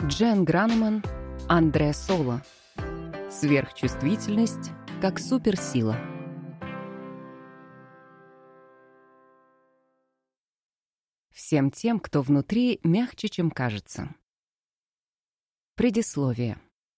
Джен Гранеман, Андре Соло. Сверхчувствительность как суперсила. Всем тем, кто внутри мягче, чем кажется. Предисловие.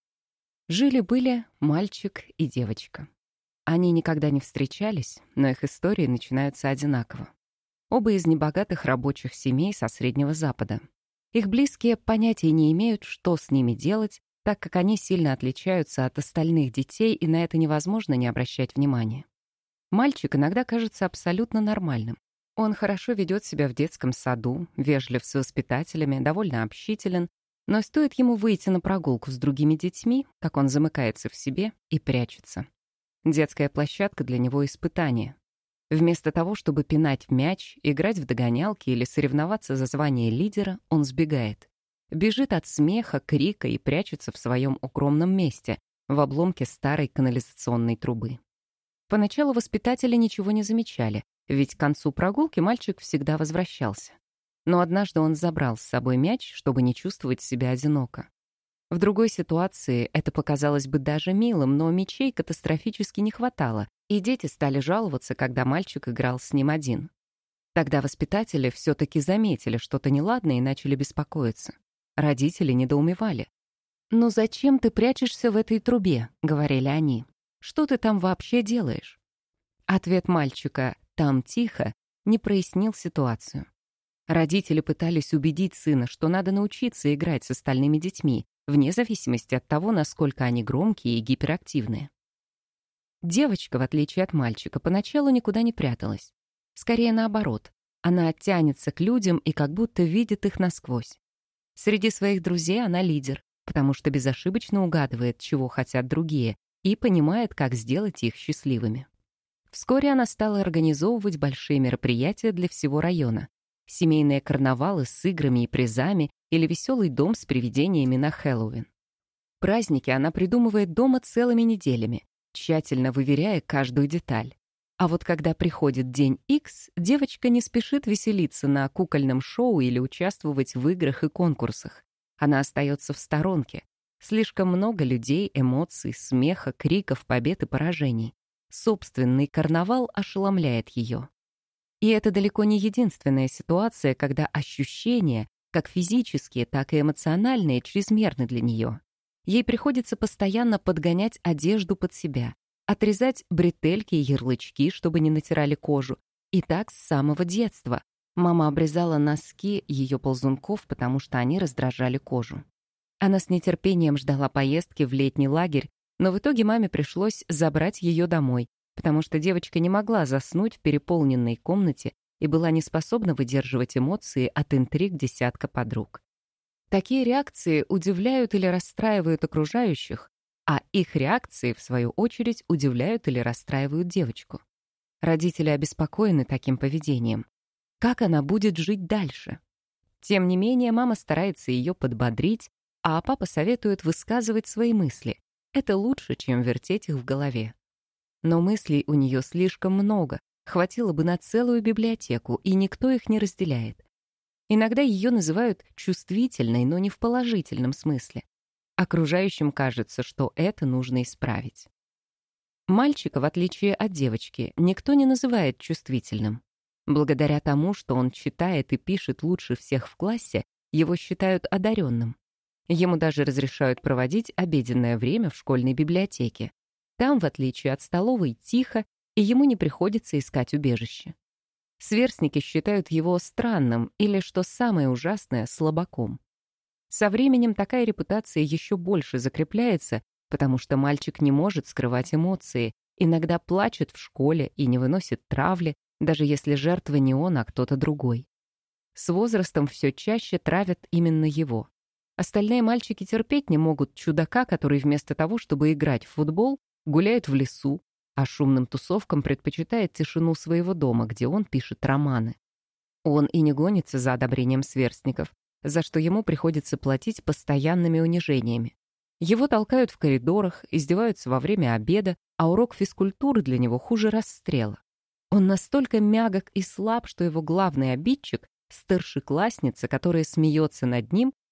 Жили-были мальчик и девочка. Они никогда не встречались, но их истории начинаются одинаково. Оба из небогатых рабочих семей со Среднего Запада. Их близкие понятия не имеют, что с ними делать, так как они сильно отличаются от остальных детей, и на это невозможно не обращать внимания. Мальчик иногда кажется абсолютно нормальным. Он хорошо ведет себя в детском саду, вежлив с воспитателями, довольно общителен, но стоит ему выйти на прогулку с другими детьми, как он замыкается в себе и прячется. Детская площадка для него — испытание. Вместо того, чтобы пинать в мяч, играть в догонялки или соревноваться за звание лидера, он сбегает. Бежит от смеха, крика и прячется в своем укромном месте, в обломке старой канализационной трубы. Поначалу воспитатели ничего не замечали, ведь к концу прогулки мальчик всегда возвращался. Но однажды он забрал с собой мяч, чтобы не чувствовать себя одиноко. В другой ситуации это показалось бы даже милым, но мячей катастрофически не хватало, и дети стали жаловаться, когда мальчик играл с ним один. Тогда воспитатели все-таки заметили что-то неладное и начали беспокоиться. Родители недоумевали. «Ну зачем ты прячешься в этой трубе?» — говорили они. «Что ты там вообще делаешь?» Ответ мальчика «там тихо» не прояснил ситуацию. Родители пытались убедить сына, что надо научиться играть с остальными детьми, вне зависимости от того, насколько они громкие и гиперактивные. Девочка, в отличие от мальчика, поначалу никуда не пряталась. Скорее наоборот, она тянется к людям и как будто видит их насквозь. Среди своих друзей она лидер, потому что безошибочно угадывает, чего хотят другие, и понимает, как сделать их счастливыми. Вскоре она стала организовывать большие мероприятия для всего района. Семейные карнавалы с играми и призами или веселый дом с привидениями на Хэллоуин. Праздники она придумывает дома целыми неделями, тщательно выверяя каждую деталь. А вот когда приходит день X, девочка не спешит веселиться на кукольном шоу или участвовать в играх и конкурсах. Она остается в сторонке. Слишком много людей, эмоций, смеха, криков, побед и поражений. Собственный карнавал ошеломляет ее. И это далеко не единственная ситуация, когда ощущения, как физические, так и эмоциональные, чрезмерны для нее. Ей приходится постоянно подгонять одежду под себя, отрезать бретельки и ярлычки, чтобы не натирали кожу. И так с самого детства. Мама обрезала носки ее ползунков, потому что они раздражали кожу. Она с нетерпением ждала поездки в летний лагерь, но в итоге маме пришлось забрать ее домой, потому что девочка не могла заснуть в переполненной комнате и была не способна выдерживать эмоции от интриг десятка подруг. Такие реакции удивляют или расстраивают окружающих, а их реакции, в свою очередь, удивляют или расстраивают девочку. Родители обеспокоены таким поведением. Как она будет жить дальше? Тем не менее, мама старается ее подбодрить, а папа советует высказывать свои мысли. Это лучше, чем вертеть их в голове. Но мыслей у нее слишком много, хватило бы на целую библиотеку, и никто их не разделяет. Иногда ее называют чувствительной, но не в положительном смысле. Окружающим кажется, что это нужно исправить. Мальчика, в отличие от девочки, никто не называет чувствительным. Благодаря тому, что он читает и пишет лучше всех в классе, его считают одаренным. Ему даже разрешают проводить обеденное время в школьной библиотеке. Там, в отличие от столовой, тихо, и ему не приходится искать убежище. Сверстники считают его странным или, что самое ужасное, слабаком. Со временем такая репутация еще больше закрепляется, потому что мальчик не может скрывать эмоции, иногда плачет в школе и не выносит травли, даже если жертва не он, а кто-то другой. С возрастом все чаще травят именно его. Остальные мальчики терпеть не могут чудака, который вместо того, чтобы играть в футбол, гуляет в лесу, а шумным тусовкам предпочитает тишину своего дома, где он пишет романы. Он и не гонится за одобрением сверстников, за что ему приходится платить постоянными унижениями. Его толкают в коридорах, издеваются во время обеда, а урок физкультуры для него хуже расстрела. Он настолько мягок и слаб, что его главный обидчик — старшеклассница, которая смеется над ним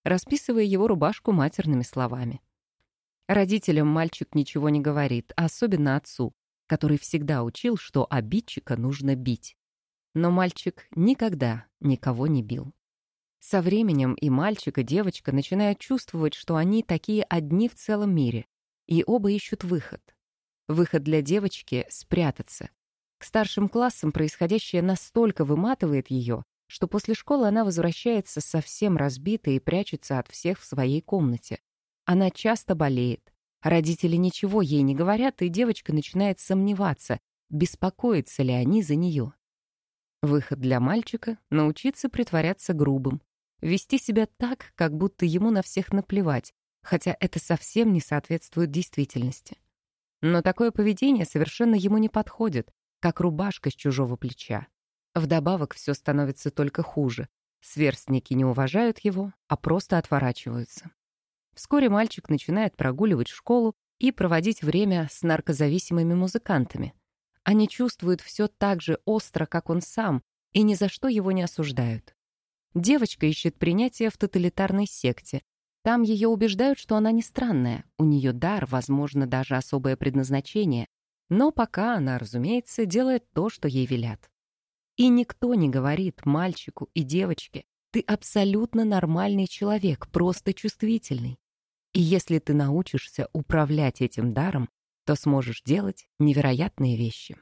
расписывая его рубашку матерными словами. Родителям мальчик ничего не говорит, а особенно отцу, который всегда учил, что обидчика нужно бить. Но мальчик никогда никого не бил. Со временем и мальчик, и девочка начинают чувствовать, что они такие одни в целом мире, и оба ищут выход. Выход для девочки — спрятаться. К старшим классам происходящее настолько выматывает ее, что после школы она возвращается совсем разбитой и прячется от всех в своей комнате. Она часто болеет. Родители ничего ей не говорят, и девочка начинает сомневаться, беспокоятся ли они за нее. Выход для мальчика — научиться притворяться грубым, вести себя так, как будто ему на всех наплевать, хотя это совсем не соответствует действительности. Но такое поведение совершенно ему не подходит, как рубашка с чужого плеча. Вдобавок все становится только хуже. Сверстники не уважают его, а просто отворачиваются. Вскоре мальчик начинает прогуливать школу и проводить время с наркозависимыми музыкантами. Они чувствуют все так же остро, как он сам, и ни за что его не осуждают. Девочка ищет принятие в тоталитарной секте. Там ее убеждают, что она не странная, у нее дар, возможно, даже особое предназначение. Но пока она, разумеется, делает то, что ей велят. И никто не говорит мальчику и девочке: ты абсолютно нормальный человек, просто чувствительный. И если ты научишься управлять этим даром, то сможешь делать невероятные вещи.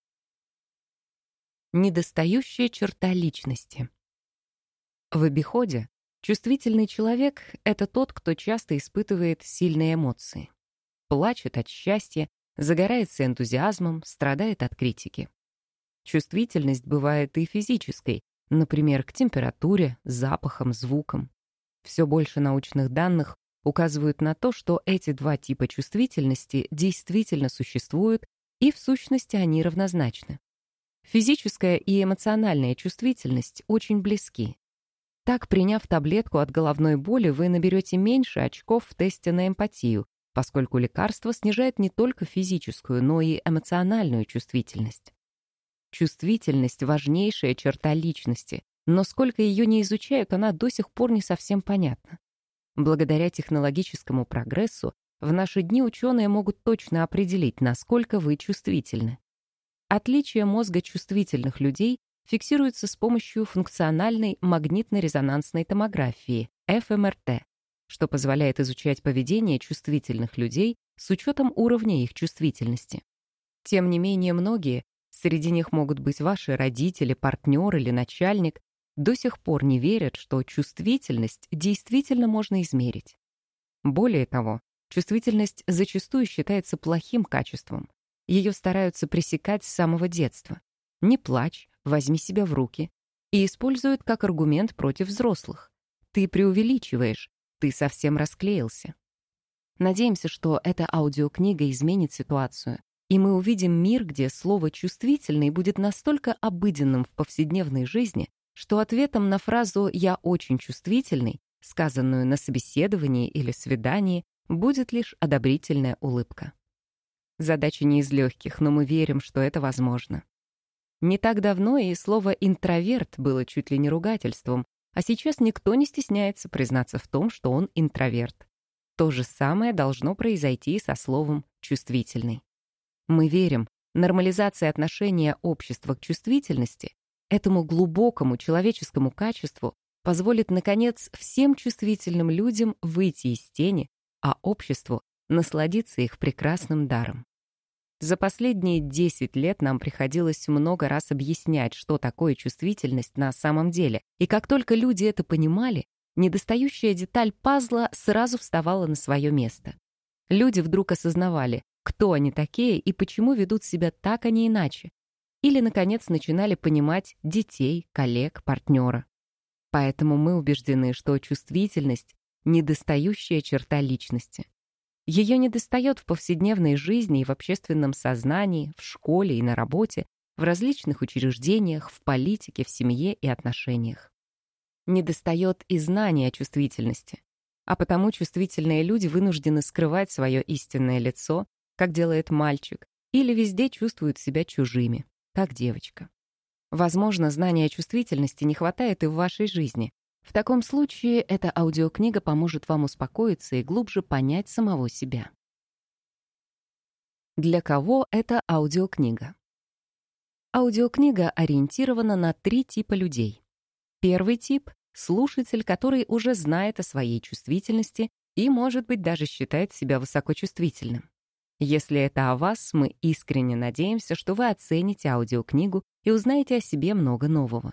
Недостающая черта личности. В обиходе чувствительный человек — это тот, кто часто испытывает сильные эмоции. Плачет от счастья, загорается энтузиазмом, страдает от критики. Чувствительность бывает и физической, например, к температуре, запахам, звукам. Все больше научных данных указывают на то, что эти два типа чувствительности действительно существуют, и в сущности они равнозначны. Физическая и эмоциональная чувствительность очень близки. Так, приняв таблетку от головной боли, вы наберете меньше очков в тесте на эмпатию, поскольку лекарство снижает не только физическую, но и эмоциональную чувствительность. Чувствительность — важнейшая черта личности, но сколько ее не изучают, она до сих пор не совсем понятна. Благодаря технологическому прогрессу в наши дни ученые могут точно определить, насколько вы чувствительны. Отличия мозга чувствительных людей фиксируются с помощью функциональной магнитно-резонансной томографии, ФМРТ, что позволяет изучать поведение чувствительных людей с учетом уровня их чувствительности. Тем не менее, многие, среди них могут быть ваши родители, партнер или начальник, до сих пор не верят, что чувствительность действительно можно измерить. Более того, чувствительность зачастую считается плохим качеством. Ее стараются пресекать с самого детства. Не плачь, возьми себя в руки. И используют как аргумент против взрослых. Ты преувеличиваешь, ты совсем расклеился. Надеемся, что эта аудиокнига изменит ситуацию, и мы увидим мир, где слово «чувствительный» будет настолько обыденным в повседневной жизни, что ответом на фразу «я очень чувствительный», сказанную на собеседовании или свидании, будет лишь одобрительная улыбка. Задача не из легких, но мы верим, что это возможно. Не так давно и слово «интроверт» было чуть ли не ругательством, а сейчас никто не стесняется признаться в том, что он интроверт. То же самое должно произойти со словом «чувствительный». Мы верим, нормализация отношения общества к чувствительности, этому глубокому человеческому качеству, позволит, наконец, всем чувствительным людям выйти из тени, а обществу насладиться их прекрасным даром. За последние 10 лет нам приходилось много раз объяснять, что такое чувствительность на самом деле, и как только люди это понимали, недостающая деталь пазла сразу вставала на свое место. Люди вдруг осознавали, кто они такие и почему ведут себя так, а не иначе. Или, наконец, начинали понимать детей, коллег, партнера. Поэтому мы убеждены, что чувствительность — недостающая черта личности. Ее недостает в повседневной жизни и в общественном сознании, в школе и на работе, в различных учреждениях, в политике, в семье и отношениях. Недостает и знания о чувствительности. А потому чувствительные люди вынуждены скрывать свое истинное лицо, как делает мальчик, или везде чувствуют себя чужими, как девочка. Возможно, знания о чувствительности не хватает и в вашей жизни. В таком случае эта аудиокнига поможет вам успокоиться и глубже понять самого себя. Для кого эта аудиокнига? Аудиокнига ориентирована на 3 типа людей. Первый тип — слушатель, который уже знает о своей чувствительности и, может быть, даже считает себя высокочувствительным. Если это о вас, мы искренне надеемся, что вы оцените аудиокнигу и узнаете о себе много нового.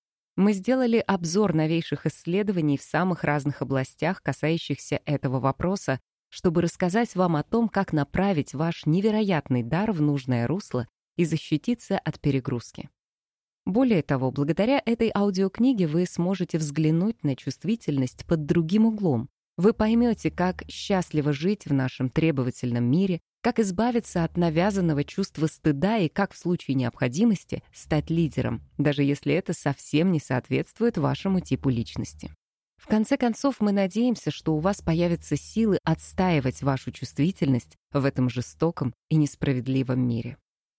Мы сделали обзор новейших исследований в самых разных областях, касающихся этого вопроса, чтобы рассказать вам о том, как направить ваш невероятный дар в нужное русло и защититься от перегрузки. Более того, благодаря этой аудиокниге вы сможете взглянуть на чувствительность под другим углом. Вы поймете, как счастливо жить в нашем требовательном мире, как избавиться от навязанного чувства стыда и как в случае необходимости стать лидером, даже если это совсем не соответствует вашему типу личности. В конце концов, мы надеемся, что у вас появятся силы отстаивать вашу чувствительность в этом жестоком и несправедливом мире.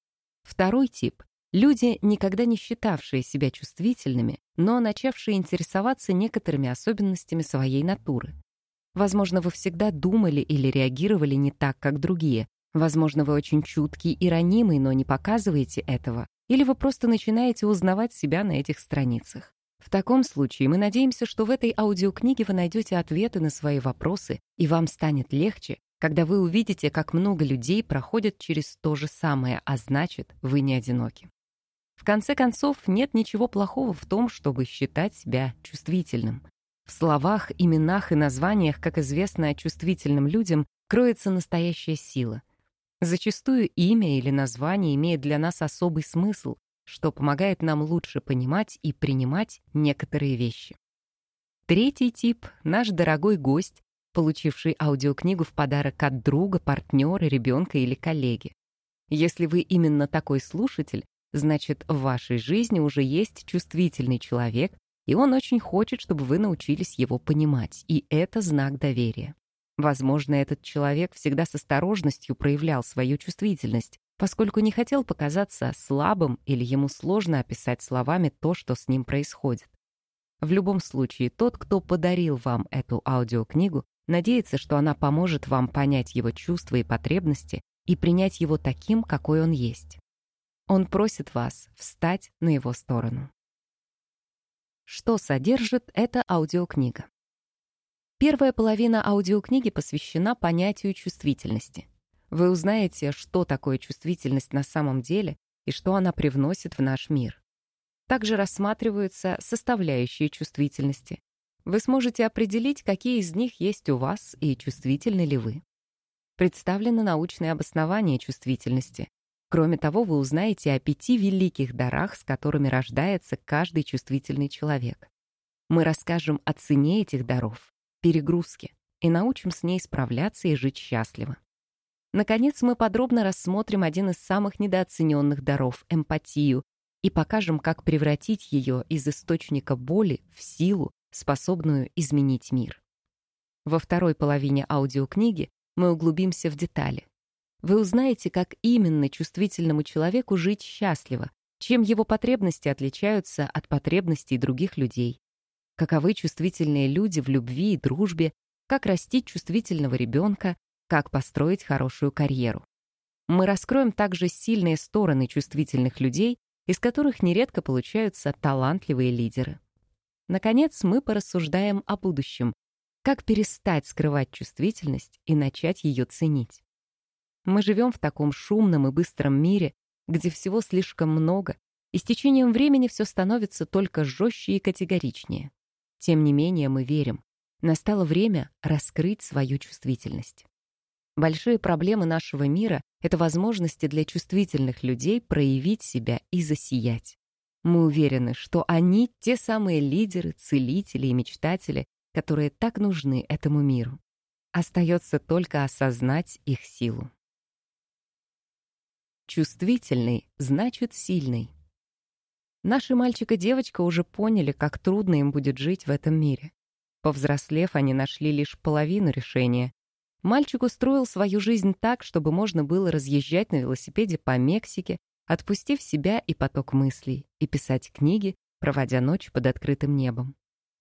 Второй тип — люди, никогда не считавшие себя чувствительными, но начавшие интересоваться некоторыми особенностями своей натуры. Возможно, вы всегда думали или реагировали не так, как другие. Возможно, вы очень чуткий и ранимый, но не показываете этого. Или вы просто начинаете узнавать себя на этих страницах. В таком случае мы надеемся, что в этой аудиокниге вы найдете ответы на свои вопросы, и вам станет легче, когда вы увидите, как много людей проходят через то же самое, а значит, вы не одиноки. В конце концов, нет ничего плохого в том, чтобы считать себя чувствительным. В словах, именах и названиях, как известно чувствительным людям, кроется настоящая сила. Зачастую имя или название имеет для нас особый смысл, что помогает нам лучше понимать и принимать некоторые вещи. Третий тип — наш дорогой гость, получивший аудиокнигу в подарок от друга, партнера, ребенка или коллеги. Если вы именно такой слушатель, значит, в вашей жизни уже есть чувствительный человек, и он очень хочет, чтобы вы научились его понимать, и это знак доверия. Возможно, этот человек всегда с осторожностью проявлял свою чувствительность, поскольку не хотел показаться слабым или ему сложно описать словами то, что с ним происходит. В любом случае, тот, кто подарил вам эту аудиокнигу, надеется, что она поможет вам понять его чувства и потребности и принять его таким, какой он есть. Он просит вас встать на его сторону. Что содержит эта аудиокнига? Первая половина аудиокниги посвящена понятию чувствительности. Вы узнаете, что такое чувствительность на самом деле и что она привносит в наш мир. Также рассматриваются составляющие чувствительности. Вы сможете определить, какие из них есть у вас и чувствительны ли вы. Представлены научные обоснования чувствительности. Кроме того, вы узнаете о 5 великих дарах, с которыми рождается каждый чувствительный человек. Мы расскажем о цене этих даров, перегрузке, и научим с ней справляться и жить счастливо. Наконец, мы подробно рассмотрим один из самых недооцененных даров — эмпатию, и покажем, как превратить ее из источника боли в силу, способную изменить мир. Во второй половине аудиокниги мы углубимся в детали. Вы узнаете, как именно чувствительному человеку жить счастливо, чем его потребности отличаются от потребностей других людей, каковы чувствительные люди в любви и дружбе, как растить чувствительного ребенка, как построить хорошую карьеру. Мы раскроем также сильные стороны чувствительных людей, из которых нередко получаются талантливые лидеры. Наконец, мы порассуждаем о будущем, как перестать скрывать чувствительность и начать ее ценить. Мы живем в таком шумном и быстром мире, где всего слишком много, и с течением времени все становится только жестче и категоричнее. Тем не менее, мы верим, настало время раскрыть свою чувствительность. Большие проблемы нашего мира — это возможности для чувствительных людей проявить себя и засиять. Мы уверены, что они — те самые лидеры, целители и мечтатели, которые так нужны этому миру. Остается только осознать их силу. Чувствительный значит сильный. Наши мальчик и девочка уже поняли, как трудно им будет жить в этом мире. Повзрослев, они нашли лишь половину решения. Мальчик устроил свою жизнь так, чтобы можно было разъезжать на велосипеде по Мексике, отпустив себя и поток мыслей, и писать книги, проводя ночь под открытым небом.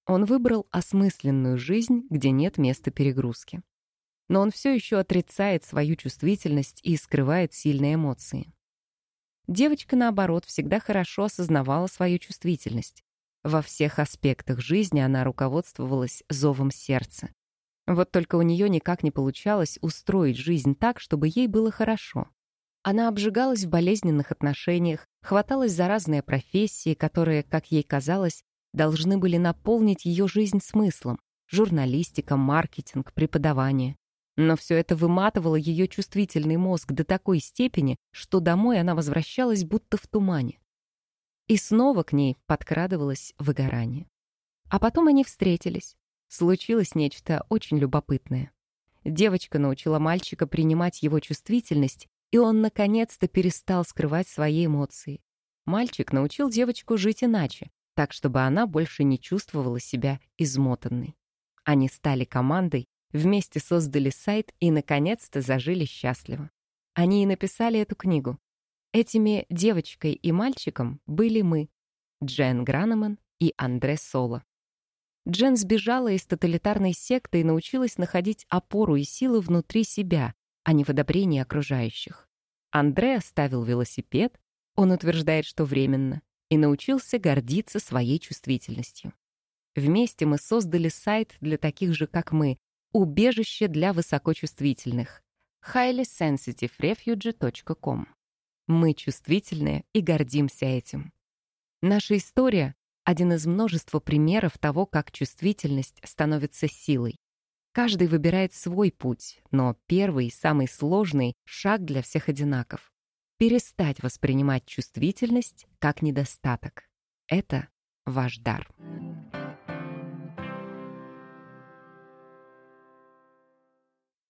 Он выбрал осмысленную жизнь, где нет места перегрузки. Но он все еще отрицает свою чувствительность и скрывает сильные эмоции. Девочка, наоборот, всегда хорошо осознавала свою чувствительность. Во всех аспектах жизни она руководствовалась зовом сердца. Вот только у нее никак не получалось устроить жизнь так, чтобы ей было хорошо. Она обжигалась в болезненных отношениях, хваталась за разные профессии, которые, как ей казалось, должны были наполнить ее жизнь смыслом: журналистика, маркетинг, преподавание. Но все это выматывало ее чувствительный мозг до такой степени, что домой она возвращалась будто в тумане. И снова к ней подкрадывалось выгорание. А потом они встретились. Случилось нечто очень любопытное. Девочка научила мальчика принимать его чувствительность, и он наконец-то перестал скрывать свои эмоции. Мальчик научил девочку жить иначе, так, чтобы она больше не чувствовала себя измотанной. Они стали командой, вместе создали сайт и, наконец-то, зажили счастливо. Они и написали эту книгу. Этими девочкой и мальчиком были мы, Джен Гранеман и Андре Соло. Джен сбежала из тоталитарной секты и научилась находить опору и силы внутри себя, а не в одобрении окружающих. Андре оставил велосипед, он утверждает, что временно, и научился гордиться своей чувствительностью. Вместе мы создали сайт для таких же, как мы, убежище для высокочувствительных, highlysensitiverefuge.com. Мы чувствительные и гордимся этим. Наша история — один из множества примеров того, как чувствительность становится силой. Каждый выбирает свой путь, но первый и самый сложный шаг для всех одинаков. Перестать воспринимать чувствительность как недостаток. Это ваш дар.